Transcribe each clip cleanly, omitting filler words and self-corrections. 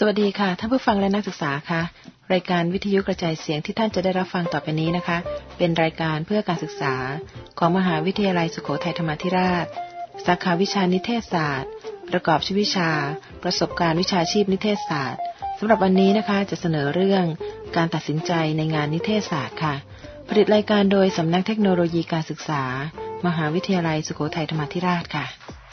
วัสดีค่ะท่านผู้ฟังและนักศึกษาค่ะรายการวิทยุกระจายเสียงที่ท่านจะได้รับฟังต่อไปนี้นะคะเป็นรายการเพื่อการศึกษาของมหาวิทยาลัยสุโขทัยธรรมาธิราชสาขาวิชานิเทศศาสตร์ประกอบชีววิชาประสบการณ์วิชาชีพนิเทศศาสตร์สำหรับวันนี้นะคะจะเสนอเรื่องการตัดสินใจในงานนิเทศศาสตร์ค่ะผลิตรายการโดยสำนักเทคโนโลยีการศึกษามหาวิทยาลัยสุโขทัยธรรมาธิราชค่ะ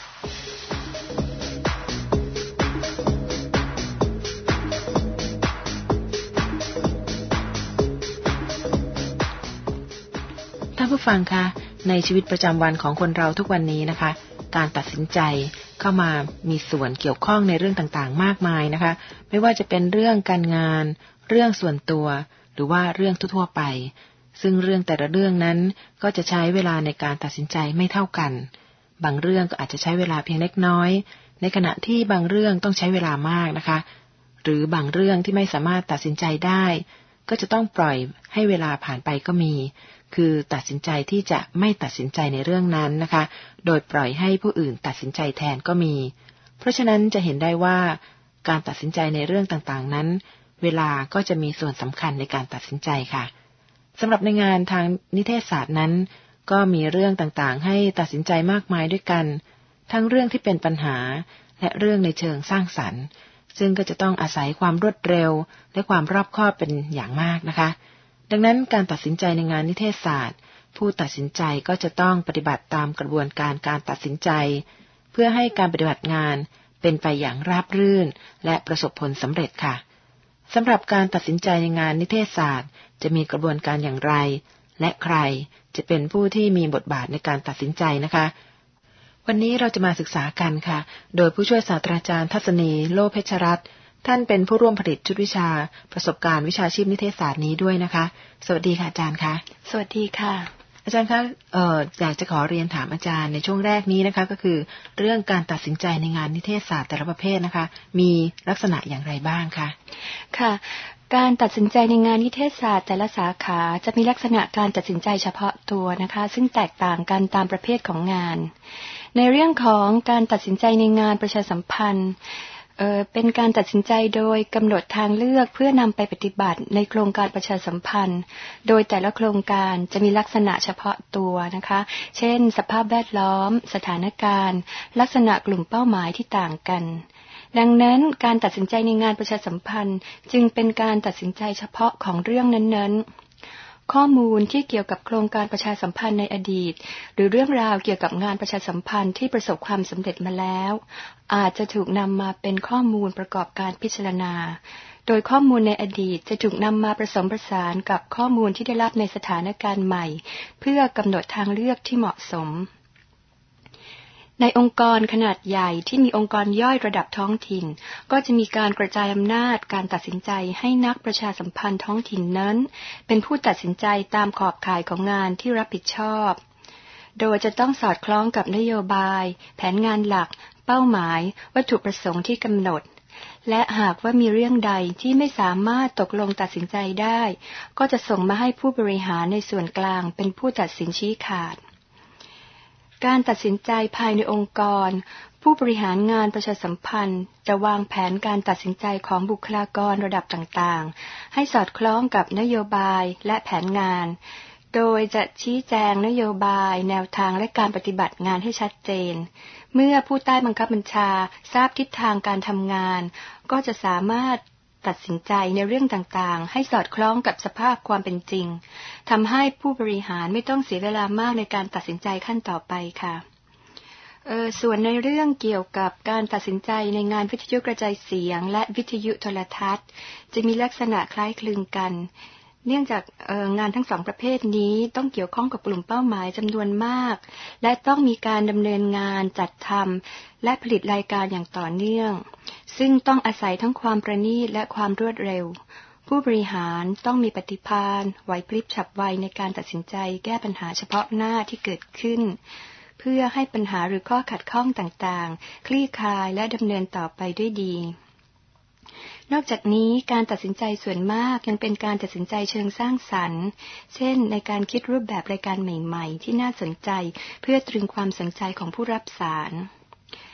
ท่านผู้ฟังคะในชีวิตประจำวันของคนเราทุกวันนี้นะคะการตัดสินใจเข้ามามีส่วนเกี่ยวข้องในเรื่องต่างๆมากมายนะคะไม่ว่าจะเป็นเรื่องการงานเรื่องส่วนตัวหรือว่าเรื่องทั่วๆไปซึ่งเรื่องแต่ละเรื่องนั้นก็จะใช้เวลาในการตัดสินใจไม่เท่ากันบางเรื่องก็อาจจะใช้เวลาเพียงเล็กน้อยในขณะที่บางเรื่องต้องใช้เวลามากนะคะหรือบางเรื่องที่ไม่สามารถตัดสินใจได้ก็จะต้องปล่อยให้เวลาผ่านไปก็มีคือตัดสินใจที่จะไม่ตัดสินใจในเรื่องนั้นนะคะโดยปล่อยให้ผู้อื่นตัดสินใจแทนก็มีเพราะฉะนั้นจะเห็นได้ว่าการตัดสินใจในเรื่องต่างๆนั้นเวลาก็จะมีส่วนสำคัญในการตัดสินใจค่ะสำหรับในงานทางนิเทศศาสตร์นั้นก็มีเรื่องต่างๆให้ตัดสินใจมากมายด้วยกันทั้งเรื่องที่เป็นปัญหาและเรื่องในเชิงสร้างสรรค์ซึ่งก็จะต้องอาศัยความรวดเร็วและความรอบคอบเป็นอย่างมากนะคะดังนั้นการตัดสินใจในงานนิเทศศาสตร์ผู้ตัดสินใจก็จะต้องปฏิบัติตามกระบวนการตัดสินใจเพื่อให้การปฏิบัติงานเป็นไปอย่างราบรื่นและประสบผลสำเร็จค่ะสำหรับการตัดสินใจในงานนิเทศศาสตร์จะมีกระบวนการอย่างไรและใครจะเป็นผู้ที่มีบทบาทในการตัดสินใจนะคะวันนี้เราจะมาศึกษากันค่ะโดยผู้ช่วยศาสตราจารย์ทัศนีโลเพชรรัตน์ท่านเป็นผู้ร่วมผลิตชุดวิชาประสบการณ์วิชาชีพนิเทศศาสตร์นี้ด้วยนะคะสวัสดีค่ะอาจารย์คะสวัสดีค่ะอาจารย์คะอยากจะขอเรียนถามอาจารย์ในช่วงแรกนี้นะคะก็คือเรื่องการตัดสินใจในงานนิเทศศาสตร์แต่ละประเภทนะคะมีลักษณะอย่างไรบ้างคะค่ะการตัดสินใจในงานนิเทศศาสตร์แต่ละสาขาจะมีลักษณะการตัดสินใจเฉพาะตัวนะคะซึ่งแตกต่างกันตามประเภทของงานในเรื่องของการตัดสินใจในงานประชาสัมพันธ์เป็นการตัดสินใจโดยกำหนดทางเลือกเพื่อนำไปปฏิบัติในโครงการประชาสัมพันธ์โดยแต่ละโครงการจะมีลักษณะเฉพาะตัวนะคะเช่นสภาพแวดล้อมสถานการณ์ลักษณะกลุ่มเป้าหมายที่ต่างกันดังนั้นการตัดสินใจในงานประชาสัมพันธ์จึงเป็นการตัดสินใจเฉพาะของเรื่องนั้นๆข้อมูลที่เกี่ยวกับโครงการประชาสัมพันธ์ในอดีตหรือเรื่องราวเกี่ยวกับงานประชาสัมพันธ์ที่ประสบความสำเร็จมาแล้วอาจจะถูกนำมาเป็นข้อมูลประกอบการพิจารณาโดยข้อมูลในอดีตจะถูกนำมาผสมผสานกับข้อมูลที่ได้รับในสถานการณ์ใหม่เพื่อกำหนดทางเลือกที่เหมาะสมในองค์กรขนาดใหญ่ที่มีองค์กรย่อยระดับท้องถิ่นก็จะมีการกระจายอำนาจการตัดสินใจให้นักประชาสัมพันธ์ท้องถิ่นนั้นเป็นผู้ตัดสินใจตามขอบข่ายของงานที่รับผิดชอบโดยจะต้องสอดคล้องกับนโยบายแผนงานหลักเป้าหมายวัตถุประสงค์ที่กำหนดและหากว่ามีเรื่องใดที่ไม่สามารถตกลงตัดสินใจได้ก็จะส่งมาให้ผู้บริหารในส่วนกลางเป็นผู้ตัดสินชี้ขาดการตัดสินใจภายในองค์กรผู้บริหารงานประชาสัมพันธ์จะวางแผนการตัดสินใจของบุคลากรระดับต่างๆให้สอดคล้องกับนโยบายและแผนงานโดยจะชี้แจงนโยบายแนวทางและการปฏิบัติงานให้ชัดเจนเมื่อผู้ใต้บังคับบัญชาทราบทิศทางการทำงานก็จะสามารถตัดสินใจในเรื่องต่างๆให้สอดคล้องกับสภาพความเป็นจริงทำให้ผู้บริหารไม่ต้องเสียเวลามากในการตัดสินใจขั้นต่อไปค่ะส่วนในเรื่องเกี่ยวกับการตัดสินใจในงานวิทยุกระจายเสียงและวิทยุโทรทัศน์จะมีลักษณะคล้ายคลึงกันเนื่องจากงานทั้งสองประเภทนี้ต้องเกี่ยวข้องกับกลุ่มเป้าหมายจำนวนมากและต้องมีการดำเนินงานจัดทำและผลิตรายการอย่างต่อเนื่องซึ่งต้องอาศัยทั้งความประณีตและความรวดเร็วผู้บริหารต้องมีปฏิภาณไหวพริบฉับไวในการตัดสินใจแก้ปัญหาเฉพาะหน้าที่เกิดขึ้นเพื่อให้ปัญหาหรือข้อขัดข้องต่างๆคลี่คลายและดำเนินต่อไปด้วยดีนอกจากนี้การตัดสินใจส่วนมากยังเป็นการตัดสินใจเชิงสร้างสรรค์เช่นในการคิดรูปแบบรายการใหม่ๆที่น่าสนใจเพื่อตรึงความสนใจของผู้รับสาร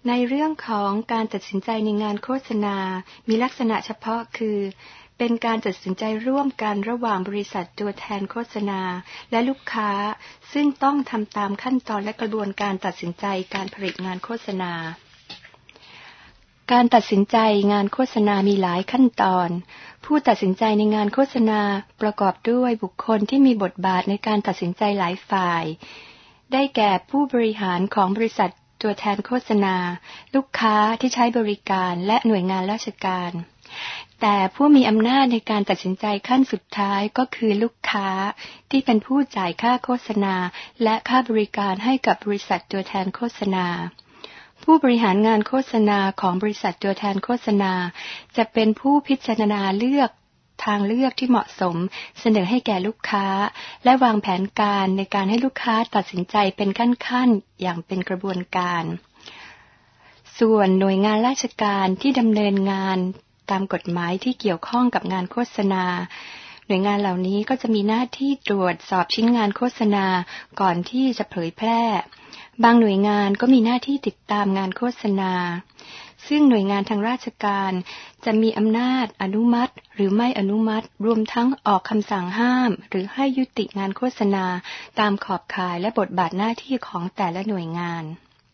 ในเรื่องของการตัดสินใจในงานโฆษณามีลักษณะเฉพาะคือเป็นการตัดสินใจร่วมกันระหว่างบริษัทตัวแทนโฆษณาและลูกค้าซึ่งต้องทำตามขั้นตอนและกระบวนการตัดสินใจการผลิตงานโฆษณาการตัดสินใจงานโฆษณามีหลายขั้นตอนผู้ตัดสินใจในงานโฆษณาประกอบด้วยบุคคลที่มีบทบาทในการตัดสินใจหลายฝ่ายได้แก่ผู้บริหารของบริษัทตัวแทนโฆษณาลูกค้าที่ใช้บริการและหน่วยงานราชการแต่ผู้มีอำนาจในการตัดสินใจขั้นสุดท้ายก็คือลูกค้าที่เป็นผู้จ่ายค่าโฆษณาและค่าบริการให้กับบริษัทตัวแทนโฆษณาผู้บริหารงานโฆษณาของบริษัทตัวแทนโฆษณาจะเป็นผู้พิจารณาเลือกทางเลือกที่เหมาะสมเสนอให้แก่ลูกค้าและวางแผนการในการให้ลูกค้าตัดสินใจเป็นขั้นๆอย่างเป็นกระบวนการส่วนหน่วยงานราชการที่ดำเนินงานตามกฎหมายที่เกี่ยวข้องกับงานโฆษณาหน่วยงานเหล่านี้ก็จะมีหน้าที่ตรวจสอบชิ้นงานโฆษณาก่อนที่จะเผยแพร่บางหน่วยงานก็มีหน้าที่ติดตามงานโฆษณาซึ่งหน่วยงานทางราชการจะมีอำนาจอนุมัติหรือไม่อนุมัติรวมทั้งออกคำสั่งห้ามหรือให้ยุติงานโฆษณาตามขอบข่ายและบทบาทหน้าที่ของแต่ละหน่วยงาน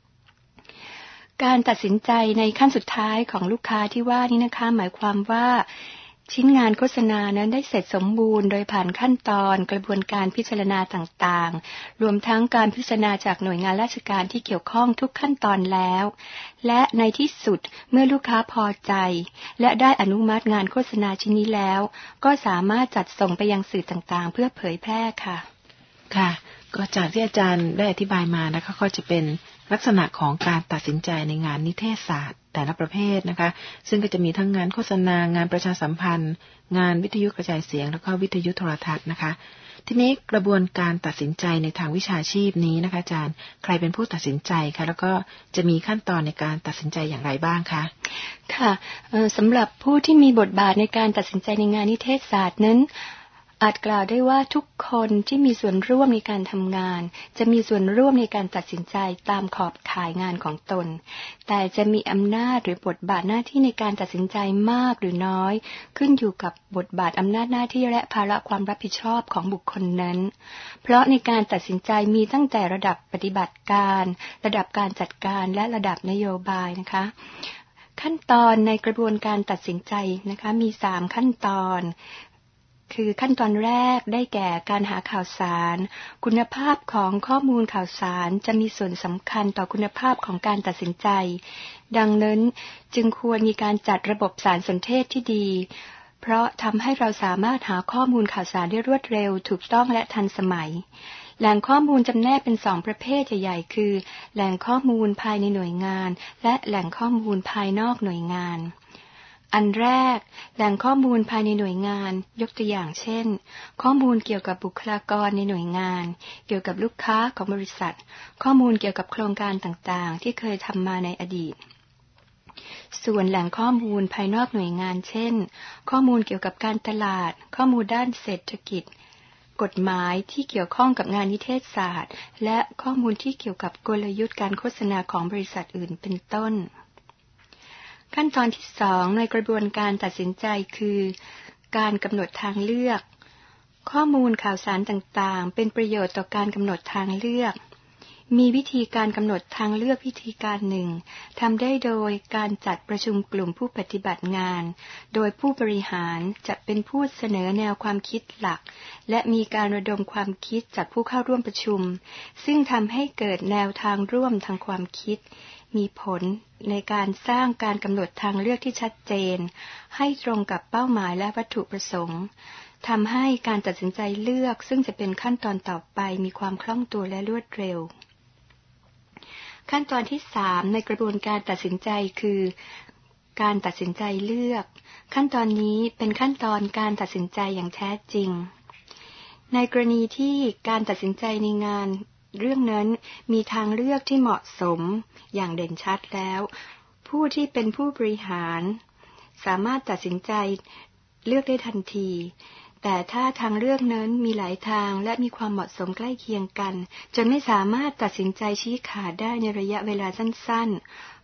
การตัดสินใจในขั้นสุดท้ายของลูกค้าที่ว่านี้นะคะหมายความว่าชิ้นงานโฆษณานั้นได้เสร็จสมบูรณ์โดยผ่านขั้นตอนกระบวนการพิจารณาต่างๆรวมทั้งการพิจารณาจากหน่วยงานราชการที่เกี่ยวข้องทุกขั้นตอนแล้วและในที่สุดเมื่อลูกค้าพอใจและได้อนุมัติงานโฆษณาชิ้นนี้แล้วก็สามารถจัดส่งไปยังสื่อต่างๆเพื่อเผยแพร่ค่ะค่ะก็จากที่อาจารย์ได้อธิบายมานะคะก็จะเป็นลักษณะของการตัดสินใจในงานนิเทศศาสตร์แต่ละประเภทนะคะซึ่งก็จะมีทั้งงานโฆษณางานประชาสัมพันธ์งานวิทยุกระจายเสียงแล้วก็วิทยุโทรทัศน์นะคะทีนี้กระบวนการตัดสินใจในทางวิชาชีพนี้นะคะอาจารย์ใครเป็นผู้ตัดสินใจคะแล้วก็จะมีขั้นตอนในการตัดสินใจอย่างไรบ้างคะค่ะสำหรับผู้ที่มีบทบาทในการตัดสินใจในงานนิเทศศาสตร์นั้นอาจกล่าวได้ว่าทุกคนที่มีส่วนร่วมในการทำงานจะมีส่วนร่วมในการตัดสินใจตามขอบข่ายงานของตนแต่จะมีอำนาจหรือบทบาทหน้าที่ในการตัดสินใจมากหรือน้อยขึ้นอยู่กับบทบาทอำนาจหน้าที่และภาระความรับผิดชอบของบุคคลนั้นเพราะในการตัดสินใจมีตั้งแต่ระดับปฏิบัติการระดับการจัดการและระดับนโยบายนะคะขั้นตอนในกระบวนการตัดสินใจนะคะมี3ขั้นตอนคือขั้นตอนแรกได้แก่การหาข่าวสารคุณภาพของข้อมูลข่าวสารจะมีส่วนสำคัญต่อคุณภาพของการตัดสินใจดังนั้นจึงควรมีการจัดระบบสารสนเทศที่ดีเพราะทำให้เราสามารถหาข้อมูลข่าวสารได้รวดเร็วถูกต้องและทันสมัยแหล่งข้อมูลจำแนกเป็น2ประเภทใหญ่ๆคือแหล่งข้อมูลภายในหน่วยงานและแหล่งข้อมูลภายนอกหน่วยงานอันแรกแหล่งข้อมูลภายในหน่วยงานยกตัวอย่างเช่นข้อมูลเกี่ยวกับบุคลากรในหน่วยงานเกี่ยวกับลูกค้าของบริษัทข้อมูลเกี่ยวกับโครงการต่างๆที่เคยทำมาในอดีตส่วนแหล่งข้อมูลภายนอกหน่วยงานเช่นข้อมูลเกี่ยวกับการตลาดข้อมูลด้านเศรษฐกิจกฎหมายที่เกี่ยวข้องกับงานนิเทศศาสตร์และข้อมูลที่เกี่ยวกับกลยุทธ์การโฆษณาของบริษัทอื่นเป็นต้นขั้นตอนที่2ในกระบวนการตัดสินใจคือการกำหนดทางเลือกข้อมูลข่าวสารต่างๆเป็นประโยชน์ต่อการกำหนดทางเลือกมีวิธีการกำหนดทางเลือกวิธีการหนึ่งทำได้โดยการจัดประชุมกลุ่มผู้ปฏิบัติงานโดยผู้บริหารจะเป็นผู้เสนอแนวความคิดหลักและมีการระดมความคิดจากผู้เข้าร่วมประชุมซึ่งทำให้เกิดแนวทางร่วมทางความคิดมีผลในการสร้างการกำหนดทางเลือกที่ชัดเจนให้ตรงกับเป้าหมายและวัตถุประสงค์ทำให้การตัดสินใจเลือกซึ่งจะเป็นขั้นตอนต่อไปมีความคล่องตัวและรวดเร็วขั้นตอนที่3ในกระบวนการตัดสินใจคือการตัดสินใจเลือกขั้นตอนนี้เป็นขั้นตอนการตัดสินใจอย่างแท้จริงในกรณีที่การตัดสินใจในงานเรื่องนั้นมีทางเลือกที่เหมาะสมอย่างเด่นชัดแล้วผู้ที่เป็นผู้บริหารสามารถตัดสินใจเลือกได้ทันทีแต่ถ้าทางเลือกนั้นมีหลายทางและมีความเหมาะสมใกล้เคียงกันจนไม่สามารถตัดสินใจชี้ขาดได้ในระยะเวลาสั้น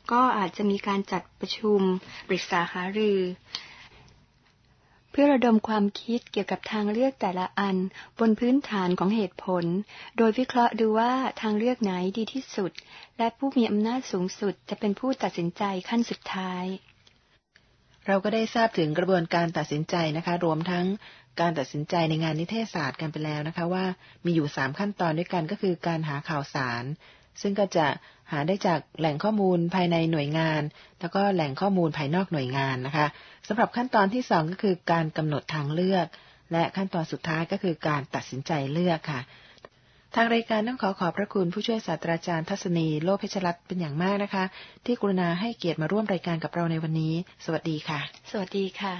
ก็อาจจะมีการจัดประชุมปรึกษาหารือเพื่อระดมความคิดเกี่ยวกับทางเลือกแต่ละอันบนพื้นฐานของเหตุผลโดยวิเคราะห์ดูว่าทางเลือกไหนดีที่สุดและผู้มีอำนาจสูงสุดจะเป็นผู้ตัดสินใจขั้นสุดท้ายเราก็ได้ทราบถึงกระบวนการตัดสินใจนะคะรวมทั้งการตัดสินใจในงานนิเทศศาสตร์กันไปแล้วนะคะว่ามีอยู่3ขั้นตอนด้วยกันก็คือการหาข่าวสารซึ่งก็จะหาได้จากแหล่งข้อมูลภายในหน่วยงานแล้วก็แหล่งข้อมูลภายนอกหน่วยงานนะคะสำหรับขั้นตอนที่2ก็คือการกำหนดทางเลือกและขั้นตอนสุดท้ายก็คือการตัดสินใจเลือกค่ะทางรายการต้องขอบพระคุณผู้ช่วยศาสตราจารย์ทัศนีโลภเพชรรัตน์เป็นอย่างมากนะคะที่กรุณาให้เกียรติมาร่วมรายการกับเราในวันนี้สวัสดีค่ะสวัสดีค่ะ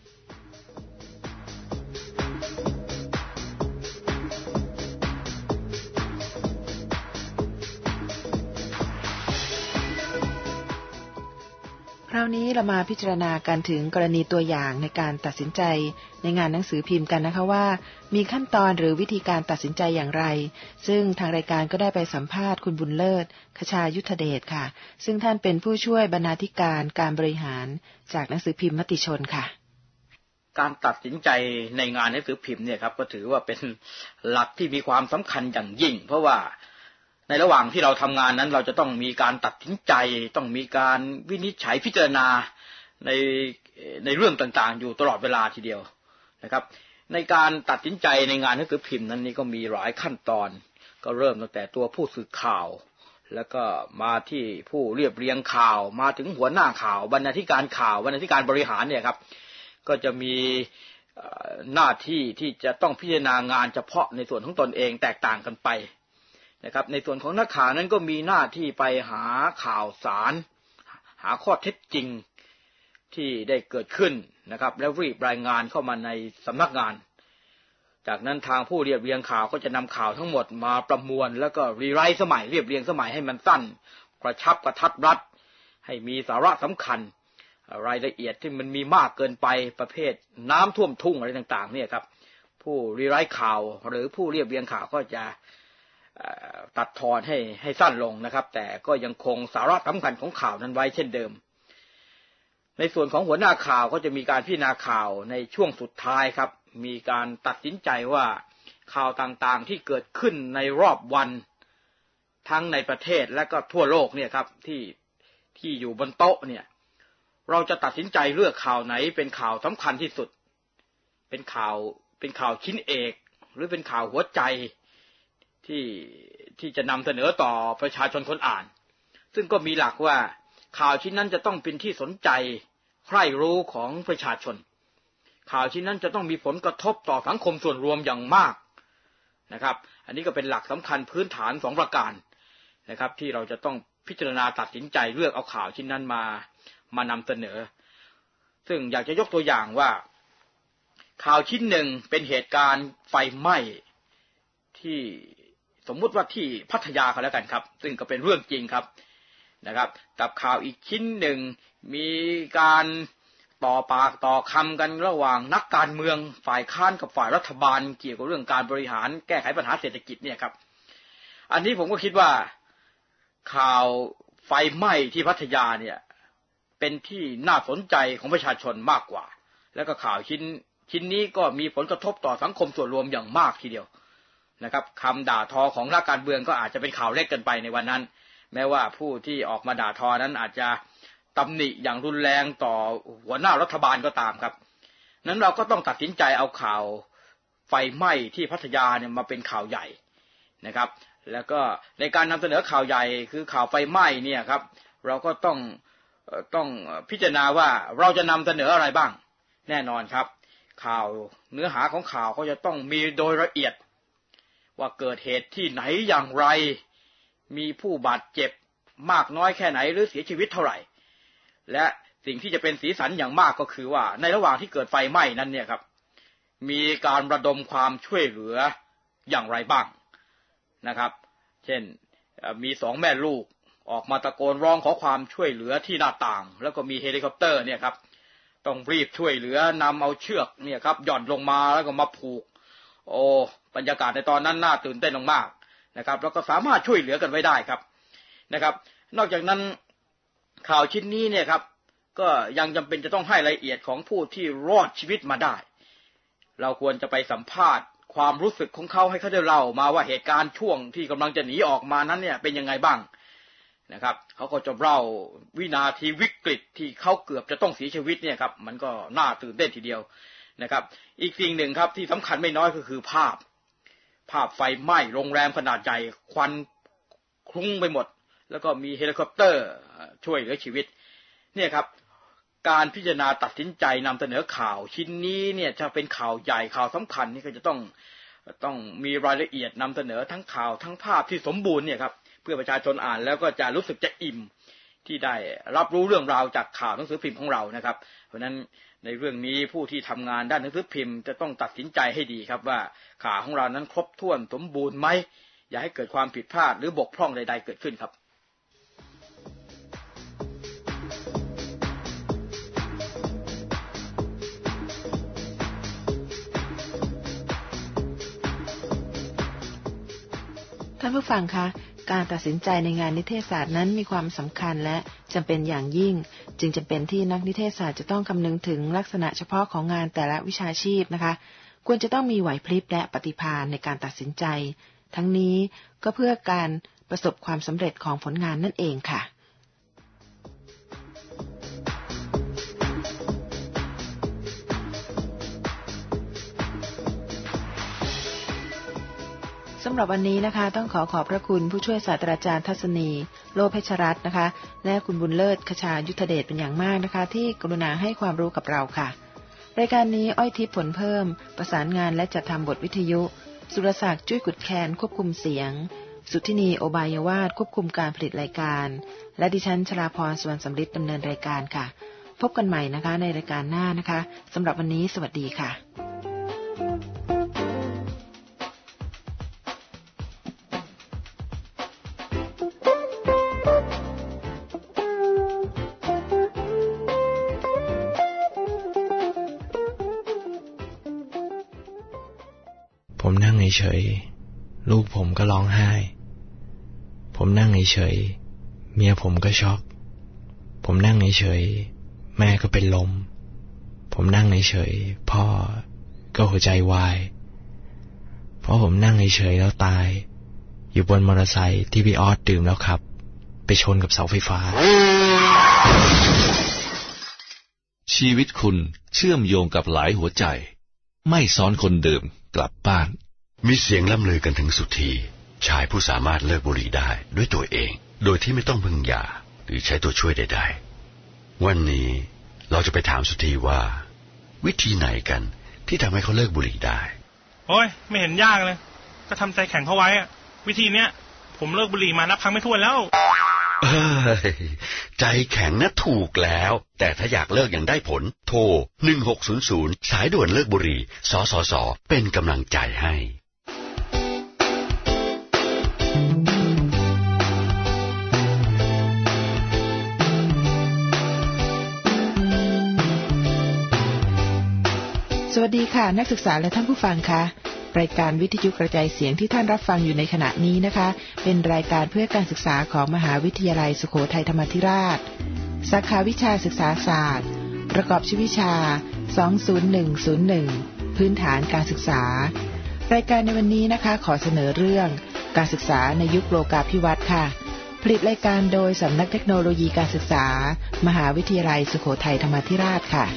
คราวนี้เรามาพิจารณากันถึงกรณีตัวอย่างในการตัดสินใจในงานหนังสือพิมพ์กันนะคะว่ามีขั้นตอนหรือวิธีการตัดสินใจอย่างไรซึ่งทางรายการก็ได้ไปสัมภาษณ์คุณบุญเลิศคชายุทธเดชค่ะซึ่งท่านเป็นผู้ช่วยบรรณาธิการการบริหารจากหนังสือพิมพ์มติชนค่ะการตัดสินใจในงานหนังสือพิมพ์เนี่ยครับก็ถือว่าเป็นหลักที่มีความสำคัญอย่างยิ่งเพราะว่าในระหว่างที่เราทำงานนั้นเราจะต้องมีการตัดสินใจต้องมีการวินิจฉัยพิจารณาในเรื่องต่างๆอยู่ตลอดเวลาทีเดียวนะครับในการตัดสินใจในงานหนังสือพิมพ์นั้นนี่ก็มีหลายขั้นตอนก็เริ่มตั้งแต่ตัวผู้สื่อข่าวแล้วก็มาที่ผู้เรียบเรียงข่าวมาถึงหัวหน้าข่าวบรรณาธิการข่าวบรรณาธิการบริหารเนี่ยครับก็จะมีหน้าที่ที่จะต้องพิจารณางานเฉพาะในส่วนของตนเองแตกต่างกันไปนะครับในส่วนของนักข่าวนั้นก็มีหน้าที่ไปหาข่าวสารหาข้อเท็จจริงที่ได้เกิดขึ้นนะครับแล้วรีบรายงานเข้ามาในสำนักงานจากนั้นทางผู้เรียบเรียงข่าวก็จะนำข่าวทั้งหมดมาประมวลแล้วก็รีไรต์สมัยเรียบเรียงสมัยให้มันสั้นกระชับกระทัดรัดให้มีสาระสำคัญรายละเอียดที่มันมีมากเกินไปประเภทน้ำท่วมทุ่งอะไรต่างๆเนี่ยครับผู้รีไรต์ข่าวหรือผู้เรียบเรียงข่าวก็จะตัดทอนให้สั้นลงนะครับแต่ก็ยังคงสาระสำคัญของข่าวนั้นไว้เช่นเดิมในส่วนของหัวหน้าข่าวก็จะมีการพิจารณาข่าวในช่วงสุดท้ายครับมีการตัดสินใจว่าข่าวต่างๆที่เกิดขึ้นในรอบวันทั้งในประเทศและก็ทั่วโลกเนี่ยครับที่อยู่บนโต๊ะเนี่ยเราจะตัดสินใจเลือกข่าวไหนเป็นข่าวสำคัญที่สุดเป็นข่าวชิ้นเอกหรือเป็นข่าวหัวใจที่จะนำเสนอต่อประชาชนคนอ่านซึ่งก็มีหลักว่าข่าวชิ้นนั้นจะต้องเป็นที่สนใจใคร่รู้ของประชาชนข่าวชิ้นนั้นจะต้องมีผลกระทบต่อสังคมส่วนรวมอย่างมากนะครับอันนี้ก็เป็นหลักสำคัญพื้นฐาน2ประการนะครับที่เราจะต้องพิจารณาตัดสินใจเลือกเอาข่าวชิ้นนั้นมานำเสนอซึ่งอยากจะยกตัวอย่างว่าข่าวชิ้นหนึ่งเป็นเหตุการณ์ไฟไหม้ที่สมมุติว่าที่พัทยากันแล้วกันครับซึ่งก็เป็นเรื่องจริงครับนะครับกับข่าวอีกชิ้นหนึ่งมีการต่อปากต่อคำกันระหว่างนักการเมืองฝ่ายค้านกับฝ่ายรัฐบาลเกี่ยวกับเรื่องการบริหารแก้ไขปัญหาเศรษฐกิจเนี่ยครับอันนี้ผมก็คิดว่าข่าวไฟไหม้ที่พัทยาเนี่ยเป็นที่น่าสนใจของประชาชนมากกว่าแล้วก็ข่าวชิ้นนี้ก็มีผลกระทบต่อสังคมส่วนรวมอย่างมากทีเดียวนะครับคำด่าทอของนักการเมืองก็อาจจะเป็นข่าวเล็กเกินไปในวันนั้นแม้ว่าผู้ที่ออกมาด่าทอนั้นอาจจะตำหนิอย่างรุนแรงต่อหัวหน้ารัฐบาลก็ตามครับนั้นเราก็ต้องตัดสินใจเอาข่าวไฟไหม้ที่พัทยาเนี่ยมาเป็นข่าวใหญ่นะครับแล้วก็ในการนำเสนอข่าวใหญ่คือข่าวไฟไหม้เนี่ยครับเราก็ต้องพิจารณาว่าเราจะนำเสนออะไรบ้างแน่นอนครับข่าวเนื้อหาของข่าวก็จะต้องมีโดยละเอียดว่าเกิดเหตุที่ไหนอย่างไรมีผู้บาดเจ็บมากน้อยแค่ไหนหรือเสียชีวิตเท่าไหร่และสิ่งที่จะเป็นสีสันอย่างมากก็คือว่าในระหว่างที่เกิดไฟไหม้นั้นเนี่ยครับมีการระดมความช่วยเหลืออย่างไรบ้างนะครับเช่นมี2แม่ลูกออกมาตะโกนร้องขอความช่วยเหลือที่หน้าต่างแล้วก็มีเฮลิคอปเตอร์เนี่ยครับต้องรีบช่วยเหลือนำเอาเชือกเนี่ยครับหย่อนลงมาแล้วก็มาผูกบรรยากาศในตอนนั้นน่าตื่นเต้นมากๆนะครับแล้วก็สามารถช่วยเหลือกันไว้ได้ครับนะครับนอกจากนั้นข่าวชิ้นนี้เนี่ยครับก็ยังจำเป็นจะต้องให้รายละเอียดของผู้ที่รอดชีวิตมาได้เราควรจะไปสัมภาษณ์ความรู้สึกของเขาให้เขาได้เล่ามาว่าเหตุการณ์ช่วงที่กำลังจะหนีออกมานั้นเนี่ยเป็นยังไงบ้างนะครับเขาก็จะเล่าวินาทีวิกฤตที่เขาเกือบจะต้องเสียชีวิตเนี่ยครับมันก็น่าตื่นเต้นทีเดียวนะครับอีกสิ่งหนึ่งครับที่สำคัญไม่น้อยก็คือภาพไฟไหม้โรงแรมขนาดใหญ่ควันคลุ้งไปหมดแล้วก็มีเฮลิคอปเตอร์ช่วยเหลือชีวิตเนี่ยครับการพิจารณาตัดสินใจนำเสนอข่าวชิ้นนี้เนี่ยจะเป็นข่าวใหญ่ข่าวสำคัญนี่ก็จะต้องมีรายละเอียดนำเสนอทั้งข่าวทั้งภาพที่สมบูรณ์เนี่ยครับเพื่อประชาชนอ่านแล้วก็จะรู้สึกจะอิ่มที่ได้รับรู้เรื่องราวจากข่าวหนังสือพิมพ์ของเรานะครับเพราะฉะนั้นในเรื่องนี้ผู้ที่ทำงานด้านหนังสือพิมพ์จะต้องตัดสินใจให้ดีครับว่าข่าวของเรานั้นครบถ้วนสมบูรณ์ไหมอย่าให้เกิดความผิดพลาดหรือบกพร่องใดๆเกิดขึ้นครับท่านผู้ฟังคะการตัดสินใจในงานนิเทศศาสตร์นั้นมีความสำคัญและจำเป็นอย่างยิ่งจึงจำเป็นที่นักนิเทศศาสตร์จะต้องคำนึงถึงลักษณะเฉพาะของงานแต่ละวิชาชีพนะคะควรจะต้องมีไหวพริบและปฏิภาณในการตัดสินใจทั้งนี้ก็เพื่อการประสบความสำเร็จของผลงานนั่นเองค่ะสำหรับวันนี้นะคะต้องขอบพระคุณผู้ช่วยศาสตราจารย์ทัศนีโลเพชรรัตน์นะคะและคุณบุญเลิศคชายุทธเดชเป็นอย่างมากนะคะที่กรุณาให้ความรู้กับเราค่ะรายการนี้อ้อยทิพย์ผลเพิ่มประสานงานและจัดทำบทวิทยุสุรศักดิ์จุ้ยกุดแคนควบคุมเสียงสุทธินีโอบายวาทควบคุมการผลิตรายการและดิฉันชลาพร สุวรรณสำริดดำเนินรายการค่ะพบกันใหม่นะคะในรายการหน้านะคะสำหรับวันนี้สวัสดีค่ะผมนั่งเฉยๆลูกผมก็ร้องไห้ผมนั่งเฉยๆเมียผมก็ช็อกผมนั่งเฉยๆแม่ก็เป็นลมผมนั่งเฉยๆพ่อก็หัวใจวายเพราะผมนั่งเฉยๆแล้วตายอยู่บนมอเตอร์ไซค์ที่พี่ออสดื่มแล้วขับไปชนกับเสาไฟฟ้าชีวิตคุณเชื่อมโยงกับหลายหัวใจไม่ซ้อนคนเดิมกลับบ้านมีเสียงล่ำลือกันถึงสุธีชายผู้สามารถเลิกบุหรี่ได้ด้วยตัวเองโดยที่ไม่ต้องพึ่งยาหรือใช้ตัวช่วยใดๆวันนี้เราจะไปถามสุธีว่าวิธีไหนกันที่ทำให้เขาเลิกบุหรี่ได้โอ้ยไม่เห็นยากเลยก็ทำใจแข็งเข้าไว้อะวิธีเนี้ยผมเลิกบุหรี่มานับครั้งไม่ถ้วนแล้วใจแข็งนะถูกแล้วแต่ถ้าอยากเลิกอย่างได้ผลโทร1600สายด่วนเลิกบุหรี่สสสเป็นกำลังใจให้สวัสดีค่ะนักศึกษาและท่านผู้ฟังค่ะรายการวิทยุกระจายเสียงที่ท่านรับฟังอยู่ในขณะนี้นะคะเป็นรายการเพื่อการศึกษาของมหาวิทยาลัยสุโขทัยธรรมาธิราชสาขาวิชาศึกษาศาสตร์ประกอบชื่อวิชา20101พื้นฐานการศึกษารายการในวันนี้นะคะขอเสนอเรื่องการศึกษาในยุคโลกาภิวัตน์ค่ะผลิตรายการโดยสำนักเทคโนโลยีการศึกษามหาวิทยาลัยสุโขทัยธรรมาธิราชค่ะ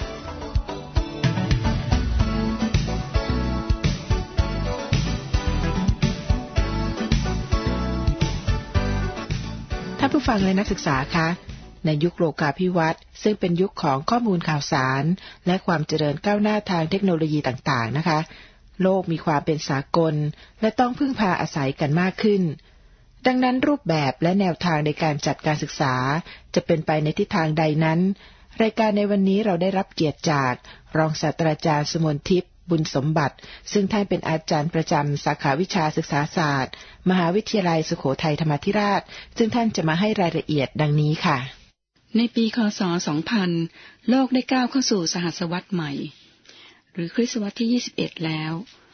ท่านผู้ฟังและนักศึกษาคะในยุคโลกาภิวัตน์ซึ่งเป็นยุคของข้อมูลข่าวสารและความเจริญก้าวหน้าทางเทคโนโลยีต่างๆนะคะโลกมีความเป็นสากลและต้องพึ่งพาอาศัยกันมากขึ้นดังนั้นรูปแบบและแนวทางในการจัดการศึกษาจะเป็นไปในทิศทางใดนั้นรายการในวันนี้เราได้รับเกียรติจากรองศาสตราจารย์สมนทิพย์บุญสมบัติซึ่งท่านเป็นอาจารย์ประจำสาขาวิชาศึกษาศาสตร์มหาวิทยาลัยสุโขทัยธรรมาธิราชซึ่งท่านจะมาให้รายละเอียดดังนี้ค่ะในปีค.ศ. 2000โลกได้ก้าวเข้าสู่สหัสวรรษใหม่หรือคริสตศตวรรษที่21แล้ว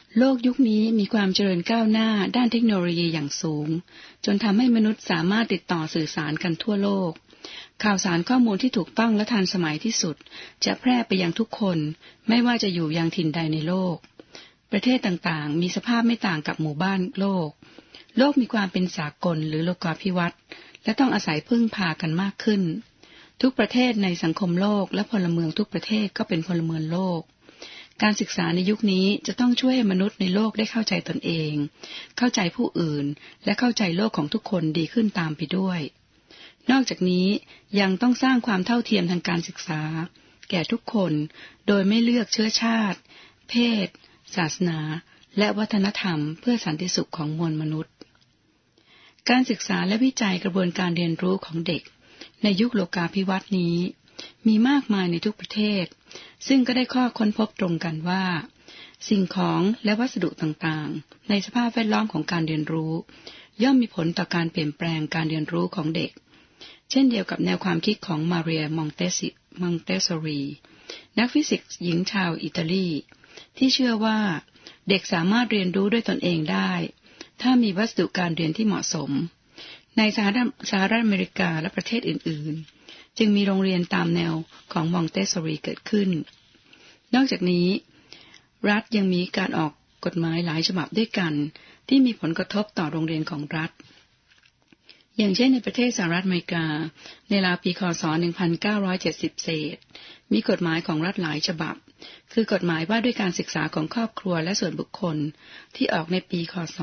โลกยุคนี้มีความเจริญก้าวหน้าด้านเทคโนโลยีอย่างสูงจนทำให้มนุษย์สามารถติดต่อสื่อสารกันทั่วโลกข่าวสารข้อมูลที่ถูกต้องและทันสมัยที่สุดจะแพร่ไปยังทุกคนไม่ว่าจะอยู่ยังถิ่นใดในโลกประเทศต่างๆมีสภาพไม่ต่างกับหมู่บ้านโลกมีความเป็นสากลหรือโลกาภิวัตน์และต้องอาศัยพึ่งพากันมากขึ้นทุกประเทศในสังคมโลกและพลเมืองทุกประเทศก็เป็นพลเมืองโลกการศึกษาในยุคนี้จะต้องช่วยให้มนุษย์ในโลกได้เข้าใจตนเองเข้าใจผู้อื่นและเข้าใจโลกของทุกคนดีขึ้นตามไปด้วยนอกจากนี้ยังต้องสร้างความเท่าเทียมทางการศึกษาแก่ทุกคนโดยไม่เลือกเชื้อชาติเพศศาสนาและวัฒนธรรมเพื่อสันติสุขของมวลมนุษย์การศึกษาและวิจัยกระบวนการเรียนรู้ของเด็กในยุคโลกาภิวัตน์นี้มีมากมายในทุกประเทศซึ่งก็ได้ข้อค้นพบตรงกันว่าสิ่งของและวัสดุต่างๆในสภาพแวดล้อมของการเรียนรู้ย่อมมีผลต่อการเปลี่ยนแปลงการเรียนรู้ของเด็กเช่นเดียวกับแนวความคิดของมาเรียมองเตสซอรีนักฟิสิกส์หญิงชาวอิตาลีที่เชื่อว่าเด็กสามารถเรียนรู้ด้วยตนเองได้ถ้ามีวัสดุการเรียนที่เหมาะสมในสหรัฐอเมริกาและประเทศอื่นๆจึงมีโรงเรียนตามแนวของมองเตสซอรีเกิดขึ้นนอกจากนี้รัฐยังมีการออกกฎหมายหลายฉบับด้วยกันที่มีผลกระทบต่อโรงเรียนของรัฐอย่างเช่นในประเทศสหรัฐอเมริกาในราวปีค.ศ. 1970 เศษมีกฎหมายของรัฐหลายฉบับคือกฎหมายว่าด้วยการศึกษาของครอบครัวและส่วนบุคคลที่ออกในปีค.ศ.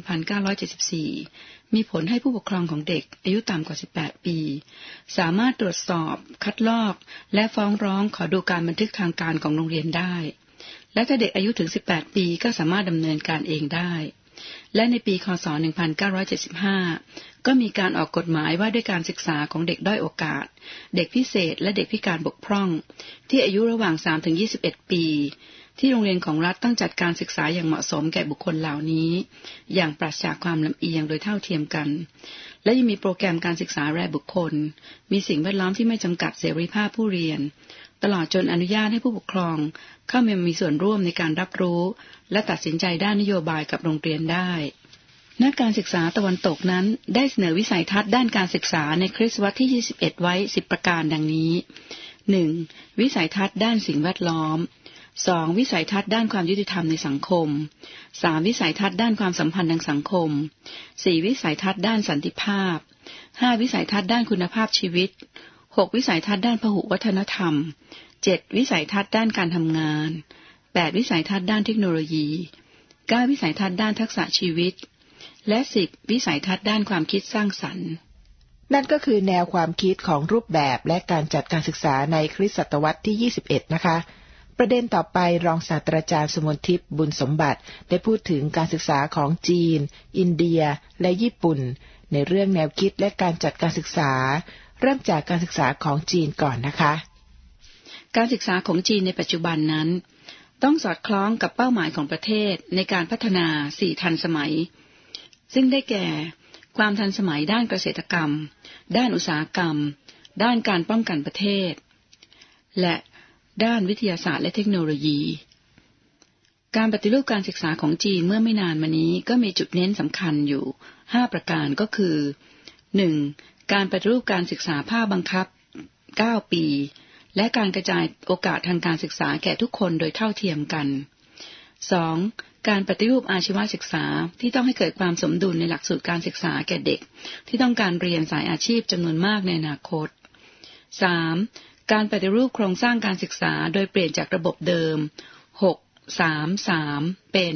1974มีผลให้ผู้ปกครองของเด็กอายุต่ำกว่า18ปีสามารถตรวจสอบคัดลอกและฟ้องร้องขอดูการบันทึกทางการของโรงเรียนได้และถ้าเด็กอายุถึง18ปีก็สามารถดำเนินการเองได้และในปีค.ศ. 1975ก็มีการออกกฎหมายว่าด้วยการศึกษาของเด็กด้อยโอกาสเด็กพิเศษและเด็กพิการบกพร่องที่อายุระหว่าง 3-21 ปีที่โรงเรียนของรัฐต้องจัดการศึกษาอย่างเหมาะสมแก่บุคคลเหล่านี้อย่างปราศจากความลำเอียงโดยเท่าเทียมกันและยังมีโปรแกรมการศึกษารายบุคคลมีสิ่งแวดล้อมที่ไม่จำกัดเสรีภาพผู้เรียนตลอดจนอนุญาตให้ผู้ปกครองเข้ามามีส่วนร่วมในการรับรู้และตัดสินใจด้านนโยบายกับโรงเรียนได้นักการศึกษาตะวันตกนั้นได้เสนอวิสัยทัศน์ด้านการศึกษาในคริสตศตวรรษที่21ไว้10ประการดังนี้ 1. วิสัยทัศน์ด้านสิ่งแวดล้อม 2. วิสัยทัศน์ด้านความยุติธรรมในสังคม 3. วิสัยทัศน์ด้านความสัมพันธ์ทางสังคม 4. วิสัยทัศน์ด้านสันติภาพ 5. วิสัยทัศน์ด้านคุณภาพชีวิต 6. วิสัยทัศน์ด้านพหุวัฒนธรรม 7. วิสัยทัศน์ด้านการทำงาน 8. วิสัยทัศน์ด้านเทคโนโลยี 9. วิสัยทัศน์ด้านทักษะชีวิตและ10วิสัยทัศน์ด้านความคิดสร้างสรรค์นั่นก็คือแนวความคิดของรูปแบบและการจัดการศึกษาในคริสตศตวรรษที่21นะคะประเด็นต่อไปรองศาสตราจารย์สุมนทิพย์บุญสมบัติได้พูดถึงการศึกษาของจีนอินเดียและญี่ปุ่นในเรื่องแนวคิดและการจัดการศึกษาเริ่มจากการศึกษาของจีนก่อนนะคะการศึกษาของจีนในปัจจุบันนั้นต้องสอดคล้องกับเป้าหมายของประเทศในการพัฒนา4ทันสมัยซึ่งได้แก่ความทันสมัยด้านเกษตรกรรมด้านอุตสาหกรรมด้านการป้องกันประเทศและด้านวิทยาศาสตร์และเทคโนโลยีการปฏิรูปการศึกษาของจีนเมื่อไม่นานมานี้ก็มีจุดเน้นสำคัญอยู่5ประการก็คือ 1. การปฏิรูปการศึกษาภาคบังคับ9ปีและการกระจายโอกาสทางการศึกษาแก่ทุกคนโดยเท่าเทียมกัน 2. การปฏิรูปอาชีวศึกษาที่ต้องให้เกิดความสมดุลในหลักสูตรการศึกษาแก่เด็กที่ต้องการเรียนสายอาชีพจำนวนมากในอนาคต 3. การปฏิรูปโครงสร้างการศึกษาโดยเปลี่ยนจากระบบเดิม 6-3-3 เป็น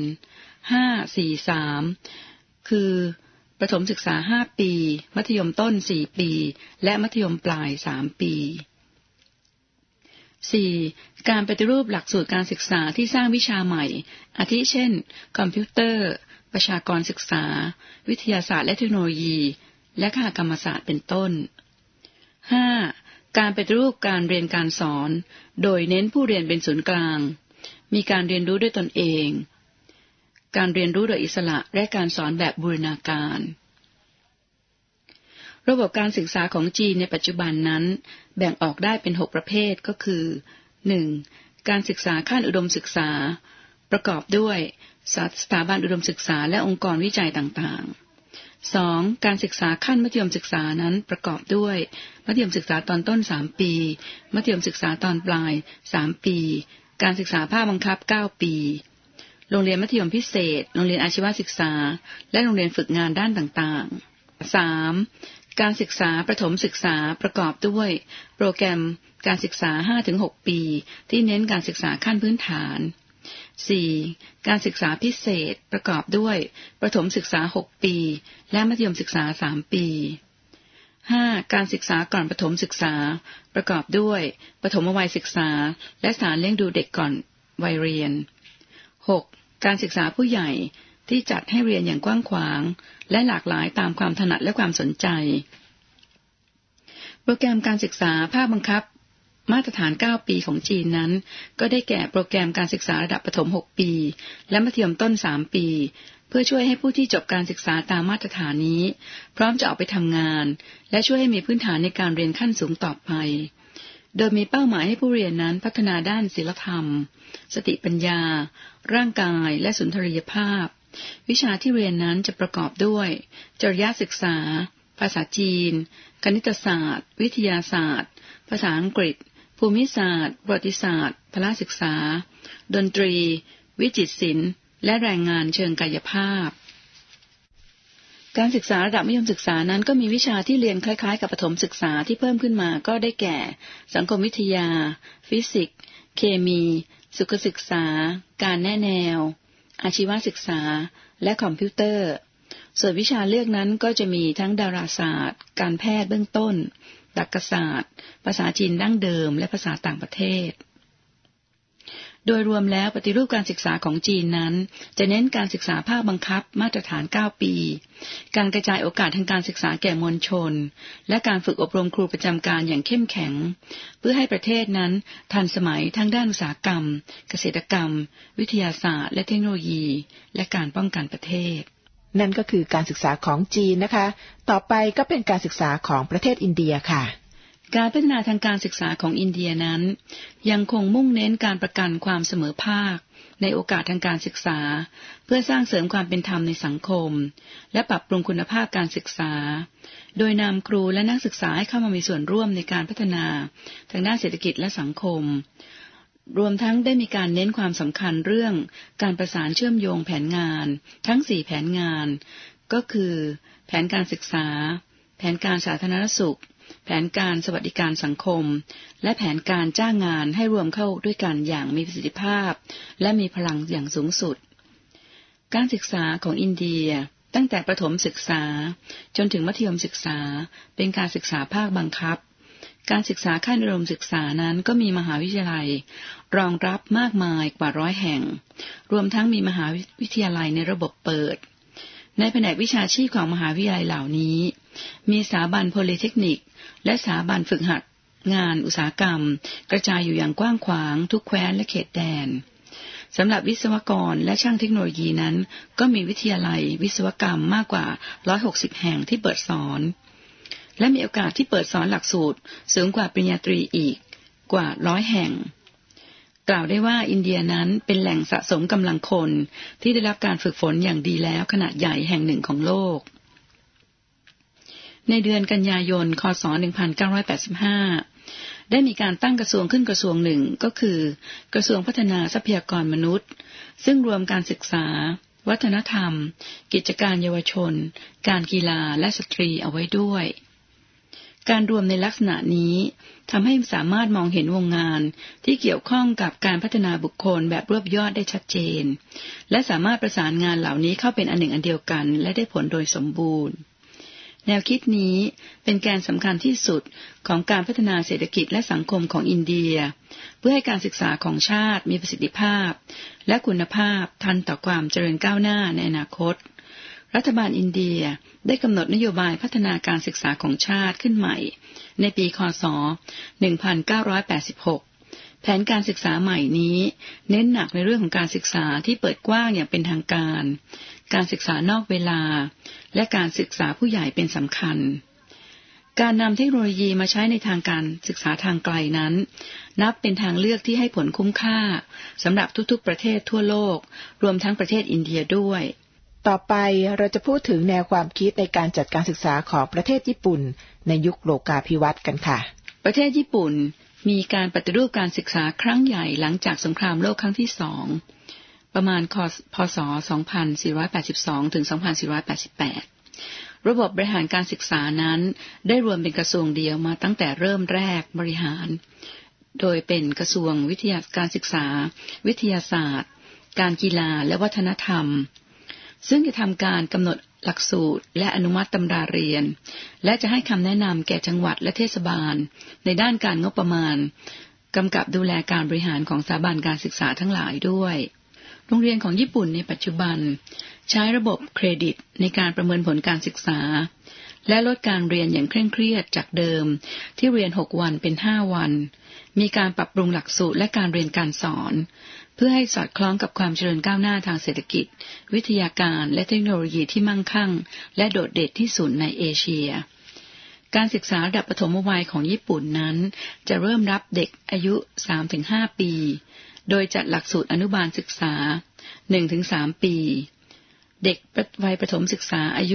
5-4-3 คือประถมศึกษา5ปีมัธยมต้น4ปีและมัธยมปลาย3ปี4. การปฏิรูปหลักสูตรการศึกษาที่สร้างวิชาใหม่อาทิเช่นคอมพิวเตอร์ประชากรศึกษาวิทยาศาสตร์และเทคโนโลยีและคกรรมศาสตร์เป็นต้น 5. การปฏิรูปการเรียนการสอนโดยเน้นผู้เรียนเป็นศูนย์กลางมีการเรียนรู้ด้วยตนเองการเรียนรู้โดยอิสระและการสอนแบบบูรณาการระบบการศึกษาของจีนในปัจจุบันนั้นแบ่งออกได้เป็น6ประเภทก็คือ 1. การศึกษาขั้นอุดมศึกษาประกอบด้วยสถาบันอุดมศึกษาและองค์กรวิจัยต่างๆ 2. การศึกษาขั้นมัธยมศึกษานั้นประกอบด้วยมัธยมศึกษาตอนต้น3 ปีมัธยมศึกษาตอนปลาย3 ปีการศึกษาภาคบังคับ9 ปีโรงเรียนมัธยมพิเศษโรงเรียนอาชีวศึกษาและโรงเรียนฝึกงานด้านต่างๆ 3. การศึกษาประถมศึกษาประกอบด้วยโปรแกรมการศึกษา 5-6 ปีที่เน้นการศึกษาขั้นพื้นฐาน 4. การศึกษาพิเศษประกอบด้วยประถมศึกษา6 ปีและมัธยมศึกษา3 ปี 5. การศึกษาก่อนประถมศึกษาประกอบด้วยประถมวัยศึกษาและสารเลี้ยงดูเด็กก่อนวัยเรียน 6. การศึกษาผู้ใหญ่ที่จัดให้เรียนอย่างกว้างขวางและหลากหลายตามความถนัดและความสนใจโปรแกรมการศึกษาภาคบังคับมาตรฐาน9 ปีของจีนนั้นก็ได้แก่โปรแกรมการศึกษาระดับประถม6 ปีและมัธยมต้น3 ปีเพื่อช่วยให้ผู้ที่จบการศึกษาตามมาตรฐานนี้พร้อมจะออกไปทำงานและช่วยให้มีพื้นฐานในการเรียนขั้นสูงต่อไปโดยมีเป้าหมายให้ผู้เรียนนั้นพัฒนาด้านศีลธรรมสติปัญญาร่างกายและสุนทรียภาพวิชาที่เรียนนั้นจะประกอบด้วยจริยศึกษาภาษาจีนคณิตศาสตร์วิทยาศาสตร์ภาษาอังกฤษภูมิศาสตร์ประวัติศาสตร์พละศึกษาดนตรีวิจิตรศิลป์และแรงงานเชิงกายภาพการศึกษาระดับมัธยมศึกษานั้นก็มีวิชาที่เรียนคล้ายๆกับประถมศึกษาที่เพิ่มขึ้นมาก็ได้แก่สังคมวิทยาฟิสิกส์เคมีสุขศึกษาการแนะแนวอาชีวศึกษาและคอมพิวเตอร์ส่วนวิชาเลือกนั้นก็จะมีทั้งดาราศาสตร์การแพทย์เบื้องต้นตรรกศาสตร์ภาษาจีนดั้งเดิมและภาษาต่างประเทศโดยรวมแล้วปฏิรูปการศึกษาของจีนนั้นจะเน้นการศึกษาภาคบังคับมาตรฐาน9 ปีการกระจายโอกาสทางการศึกษาแก่มวลชนและการฝึกอบรมครูประจำการอย่างเข้มแข็งเพื่อให้ประเทศนั้นทันสมัยทั้งด้านอุตสาหกรรมเกษตรกรรมวิทยาศาสตร์และเทคโนโลยีและการป้องกันประเทศนั่นก็คือการศึกษาของจีนนะคะต่อไปก็เป็นการศึกษาของประเทศอินเดียค่ะการพัฒนาทางการศึกษาของอินเดียนั้นยังคงมุ่งเน้นการประกันความเสมอภาคในโอกาสทางการศึกษาเพื่อสร้างเสริมความเป็นธรรมในสังคมและปรับปรุงคุณภาพการศึกษาโดยนำครูและนักศึกษาให้เข้ามามีส่วนร่วมในการพัฒนาทางด้านเศรษฐกิจและสังคมรวมทั้งได้มีการเน้นความสำคัญเรื่องการประสานเชื่อมโยงแผนงานทั้ง4 แผนงานก็คือแผนการศึกษาแผนการสาธารณสุขแผนการสวัสดิการสังคมและแผนการจ้างงานให้รวมเข้าด้วยกันอย่างมีประสิทธิภาพและมีพลังอย่างสูงสุดการศึกษาของอินเดียตั้งแต่ประถมศึกษาจนถึงมัธยมศึกษาเป็นการศึกษาภาคบังคับการศึกษาขั้นอุดมศึกษานั้นก็มีมหาวิทยาลัยรองรับมากมายกว่า100 แห่งรวมทั้งมีมหาวิทยาลัยในระบบเปิดในแผนกวิชาชีพของมหาวิทยาลัยเหล่านี้มีสถาบันโพลีเทคนิคและสถาบันฝึกหัดงานอุตสาหกรรมกระจายอยู่อย่างกว้างขวางทุกแคว้นและเขตแดนสำหรับวิศวกรและช่างเทคโนโลยีนั้นก็มีวิทยาลัยวิศวกรรมมากกว่า160 แห่งที่เปิดสอนและมีโอกาสที่เปิดสอนหลักสูตรสูงกว่าปริญญาตรีอีกกว่า100 แห่งกล่าวได้ว่าอินเดียนั้นเป็นแหล่งสะสมกำลังคนที่ได้รับการฝึกฝนอย่างดีแล้วขนาดใหญ่แห่งหนึ่งของโลกในเดือนกันยายน ค.ศ. 1985ได้มีการตั้งกระทรวงขึ้นกระทรวงหนึ่งก็คือกระทรวงพัฒนาทรัพยากรมนุษย์ซึ่งรวมการศึกษาวัฒนธรรมกิจการเยาวชนการกีฬาและสตรีเอาไว้ด้วยการรวมในลักษณะนี้ทำให้สามารถมองเห็นวงงานที่เกี่ยวข้องกับการพัฒนาบุคคลแบบรวบยอดได้ชัดเจนและสามารถประสานงานเหล่านี้เข้าเป็นอันหนึ่งอันเดียวกันและได้ผลโดยสมบูรณ์แนวคิดนี้เป็นแกนสำคัญที่สุดของการพัฒนาเศรษฐกิจและสังคมของอินเดียเพื่อให้การศึกษาของชาติมีประสิทธิภาพและคุณภาพทันต่อความเจริญก้าวหน้าในอนาคตรัฐบาลอินเดียได้กำหนดนโยบายพัฒนาการศึกษาของชาติขึ้นใหม่ในปี ค.ศ. 1986แผนการศึกษาใหม่นี้เน้นหนักในเรื่องของการศึกษาที่เปิดกว้างอย่างเป็นทางการการศึกษานอกเวลาและการศึกษาผู้ใหญ่เป็นสำคัญการนำเทคโนโลยีมาใช้ในทางการศึกษาทางไกลนั้นนับเป็นทางเลือกที่ให้ผลคุ้มค่าสำหรับทุกๆประเทศทั่วโลกรวมทั้งประเทศอินเดียด้วยต่อไปเราจะพูดถึงแนวความคิดในการจัดการศึกษาของประเทศญี่ปุ่นในยุคโลกาภิวัตน์กันค่ะประเทศญี่ปุ่นมีการปฏิรูปการศึกษาครั้งใหญ่หลังจากสงครามโลกครั้งที่2ประมาณพ.ศ. 2482 ถึง 2488 ระบบบริหารการศึกษานั้นได้รวมเป็นกระทรวงเดียวมาตั้งแต่เริ่มแรกบริหารโดยเป็นกระทรวงวิทยาการศึกษาวิทยาศาสตร์การกีฬาและวัฒนธรรมซึ่งจะทำการกำหนดหลักสูตรและอนุมัติตำราเรียนและจะให้คำแนะนำแก่จังหวัดและเทศบาลในด้านการงบประมาณกำกับดูแลการบริหารของสถาบันการศึกษาทั้งหลายด้วยโรงเรียนของญี่ปุ่นในปัจจุบันใช้ระบบเครดิตในการประเมินผลการศึกษาและลดการเรียนอย่างเคร่งเครียดจากเดิมที่เรียน6วันเป็น5วันมีการปรับปรุงหลักสูตรและการเรียนการสอนเพื่อให้สอดคล้องกับความเจริญก้าวหน้าทางเศรษฐกิจวิทยาการและเทคโนโลยีที่มั่งคั่งและโดดเด่นที่สุดในเอเชียการศึกษาระดับประถมวัยของญี่ปุ่นนั้นจะเริ่มรับเด็กอายุ 3-5 ปีโดยจัดหลักสูตรอนุบาลศึกษา 1-3 ปีเด็กวัยประถมศึกษาอายุ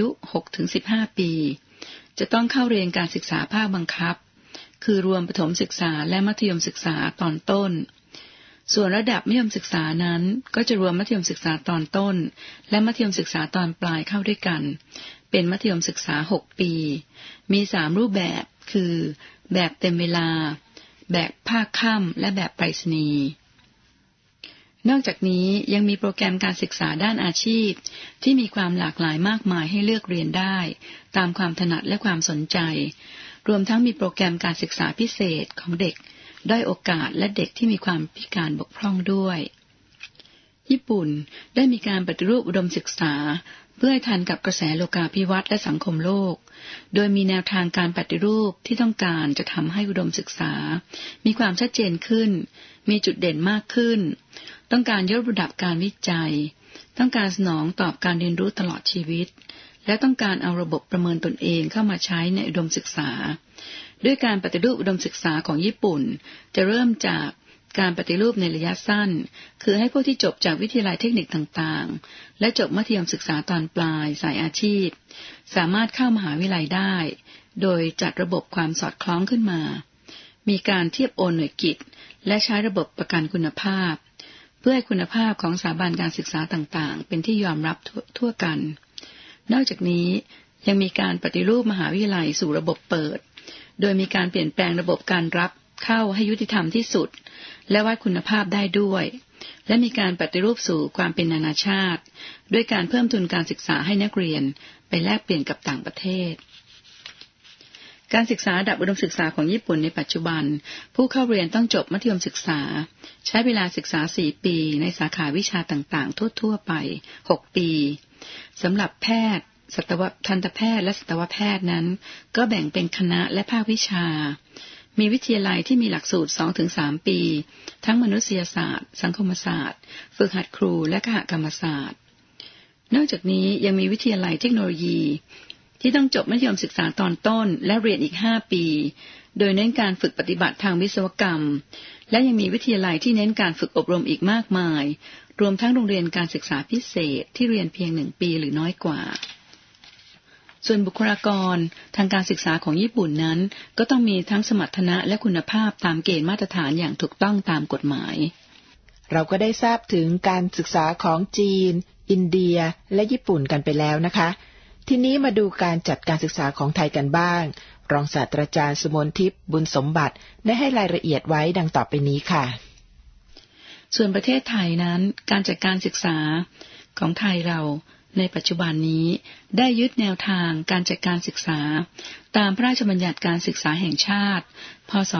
6-15 ปีจะต้องเข้าเรียนการศึกษาภาคบังคับคือรวมประถมศึกษาและมัธยมศึกษาตอนต้นส่วนระดับมัธยมศึกษานั้นก็จะรวมมัธยมศึกษาตอนต้นและมัธยมศึกษาตอนปลายเข้าด้วยกันเป็นมัธยมศึกษา6ปีมี3รูปแบบคือแบบเต็มเวลาแบบภาคค่ำและแบบไปรษณีย์นอกจากนี้ยังมีโปรแกรมการศึกษาด้านอาชีพที่มีความหลากหลายมากมายให้เลือกเรียนได้ตามความถนัดและความสนใจรวมทั้งมีโปรแกรมการศึกษาพิเศษของเด็กด้อยโอกาสและเด็กที่มีความพิการบกพร่องด้วยญี่ปุ่นได้มีการปฏิรูปอุดมศึกษาเพื่อให้ทันกับกระแสโลกาภิวัตน์และสังคมโลกโดยมีแนวทางการปฏิรูปที่ต้องการจะทำให้อุดมศึกษามีความชัดเจนขึ้นมีจุดเด่นมากขึ้นต้องการยกระดับการวิจัยต้องการสนองตอบการเรียนรู้ตลอดชีวิตและต้องการเอาระบบประเมินตนเองเข้ามาใช้ในอุดมศึกษาด้วยการปฏิรูปอุดมศึกษาของญี่ปุ่นจะเริ่มจากการปฏิรูปในระยะสั้นคือให้ผู้ที่จบจากวิทยาลัยเทคนิคต่างๆและจบมัธยมศึกษาตอนปลายสายอาชีพสามารถเข้ามหาวิทยาลัยได้โดยจัดระบบความสอดคล้องขึ้นมามีการเทียบโอนหน่วยกิตและใช้ระบบประกันคุณภาพเพื่อให้คุณภาพของสถาบันการศึกษาต่างๆเป็นที่ยอมรับทั่วกันนอกจากนี้ยังมีการปฏิรูปมหาวิทยาลัยสู่ระบบเปิดโดยมีการเปลี่ยนแปลงระบบการรับเข้าให้ยุติธรรมที่สุดและวัดคุณภาพได้ด้วยและมีการปฏิรูปสู่ความเป็นนานาชาติด้วยการเพิ่มทุนการศึกษาให้นักเรียนไปแลกเปลี่ยนกับต่างประเทศการศึกษาระดับอุดมศึกษาของญี่ปุ่นในปัจจุบันผู้เข้าเรียนต้องจบมัธยมศึกษาใช้เวลาศึกษา4ปีในสาขาวิชาต่างๆทั่วๆไป6ปีสำหรับแพทย์ทันตแพทย์และสัตวแพทย์นั้นก็แบ่งเป็นคณะและภาควิชามีวิทยาลัยที่มีหลักสูตร 2-3 ปีทั้งมนุษยศาสตร์สังคมศาสตร์ฝึกหัดครูและคหกรรมศาสตร์นอกจากนี้ยังมีวิทยาลัยเทคโนโลยีที่ต้องจบมัธยมศึกษาตอนต้นและเรียนอีก5ปีโดยเน้นการฝึกปฏิบัติทางวิศวกรรมและยังมีวิทยาลัยที่เน้นการฝึกอบรมอีกมากมายรวมทั้งโรงเรียนการศึกษาพิเศษที่เรียนเพียง1ปีหรือน้อยกว่าส่วนบุคลากรทางการศึกษาของญี่ปุ่นนั้นก็ต้องมีทั้งสมรรถนะและคุณภาพตามเกณฑ์มาตรฐานอย่างถูกต้องตามกฎหมายเราก็ได้ทราบถึงการศึกษาของจีนอินเดียและญี่ปุ่นกันไปแล้วนะคะทีนี้มาดูการจัดการศึกษาของไทยกันบ้างรองศาสตราจารย์สุมนทิพย์บุญสมบัติได้ให้รายละเอียดไว้ดังต่อไปนี้ค่ะส่วนประเทศไทยนั้นการจัดการศึกษาของไทยเราในปัจจุบันนี้ได้ยึดแนวทางการจัดการศึกษาตามพระราชบัญญัติการศึกษาแห่งชาติพ.ศ.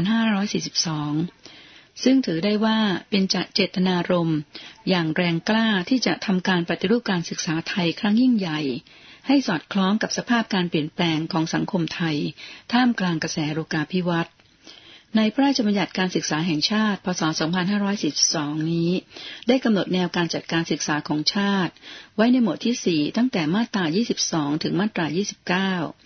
2542ซึ่งถือได้ว่าเป็นเจตนารมณ์อย่างแรงกล้าที่จะทำการปฏิรูปการศึกษาไทยครั้งยิ่งใหญ่ให้สอดคล้องกับสภาพการเปลี่ยนแปลงของสังคมไทยท่ามกลางกระแสโลกาภิวัตน์ในพระราชบัญญัติการศึกษาแห่งชาติพ.ศ. 2542นี้ได้กำหนดแนวการจัดการศึกษาของชาติไว้ในหมวดที่4ตั้งแต่มาตรา22ถึงมาตรา29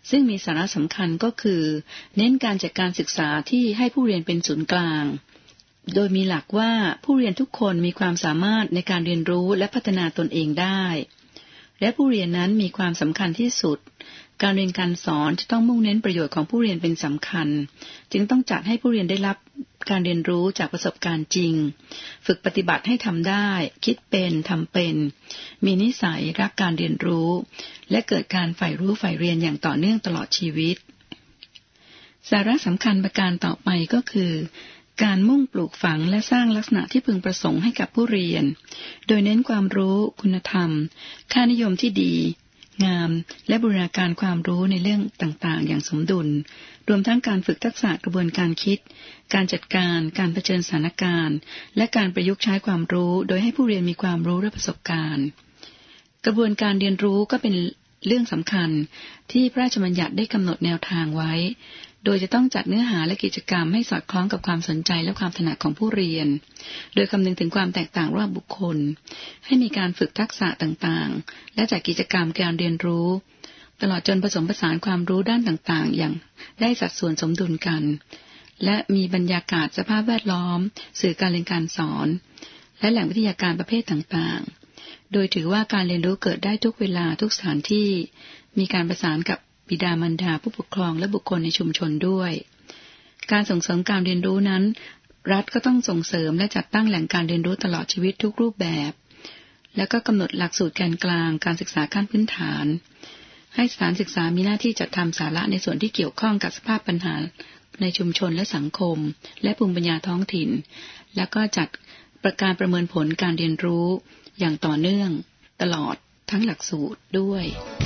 ซึ่งมีสาระสำคัญก็คือเน้นการจัดการศึกษาที่ให้ผู้เรียนเป็นศูนย์กลางโดยมีหลักว่าผู้เรียนทุกคนมีความสามารถในการเรียนรู้และพัฒนาตนเองได้และผู้เรียนนั้นมีความสำคัญที่สุดการเรียนการสอนจะต้องมุ่งเน้นประโยชน์ของผู้เรียนเป็นสำคัญจึงต้องจัดให้ผู้เรียนได้รับการเรียนรู้จากประสบการณ์จริงฝึกปฏิบัติให้ทำได้คิดเป็นทำเป็นมีนิสัยรักการเรียนรู้และเกิดการใฝ่รู้ใฝ่เรียนอย่างต่อเนื่องตลอดชีวิตสาระสำคัญประการต่อไปก็คือการมุ่งปลูกฝังและสร้างลักษณะที่พึงประสงค์ให้กับผู้เรียนโดยเน้นความรู้คุณธรรมค่านิยมที่ดีงามและบูรณาการความรู้ในเรื่องต่างๆอย่างสมดุลรวมทั้งการฝึกทักษะกระบวนการคิดการจัดการการเผชิญสถานการณ์และการประยุกต์ใช้ความรู้โดยให้ผู้เรียนมีความรู้และประสบการณ์กระบวนการเรียนรู้ก็เป็นเรื่องสำคัญที่พระราชบัญญัติได้กำหนดแนวทางไว้โดยจะต้องจัดเนื้อหาและกิจกรรมให้สอดคล้องกับความสนใจและความถนัดของผู้เรียนโดยคำนึงถึงความแตกต่างระหว่างบุคคลให้มีการฝึกทักษะต่างๆและจัดกิจกรรมการเรียนรู้ตลอดจนผสมผสานความรู้ด้านต่างๆอย่างได้สัดส่วนสมดุลกันและมีบรรยากาศสภาพแวดล้อมสื่อการเรียนการสอนและแหล่งวิทยาการประเภทต่างๆโดยถือว่าการเรียนรู้เกิดได้ทุกเวลาทุกสถานที่มีการประสานกับบิดามารดาผู้ปกครองและบุคคลในชุมชนด้วยการส่งเสริมการเรียนรู้นั้นรัฐก็ต้องส่งเสริมและจัดตั้งแหล่งการเรียนรู้ตลอดชีวิตทุกรูปแบบและก็กำหนดหลักสูตรแกนกลางการศึกษาขั้นพื้นฐานให้สถานศึกษามีหน้าที่จัดทำสาระในส่วนที่เกี่ยวข้องกับสภาพปัญหาในชุมชนและสังคมและภูมิปัญญาท้องถิ่นแล้วก็จัดการประเมินผลการเรียนรู้อย่างต่อเนื่องตลอดทั้งหลักสูตรด้วย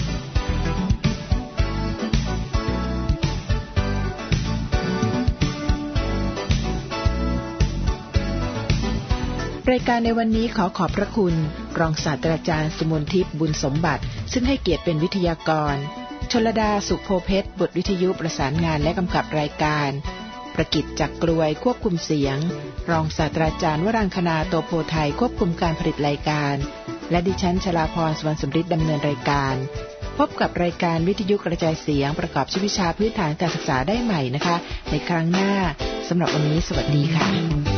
รายการในวันนี้ขอขอบพระคุณรองศาสตราจารย์สุมนทิพย์บุญสมบัติซึ่งให้เกียรติเป็นวิทยากรชลดาสุขโพเพชรบทวิทยุประสานงานและกำกับรายการประกิตจักรกลวยควบคุมเสียงรองศาสตราจารย์วรังคณาโตโพไทยควบคุมการผลิตรายการและดิฉันชลาภรณ์ สวรรณสมฤทธิ์ดำเนินรายการพบกับรายการวิทยุกระจายเสียงประกอบวิชาพื้นฐานการศึกษาได้ใหม่นะคะในครั้งหน้าสำหรับวันนี้สวัสดีค่ะ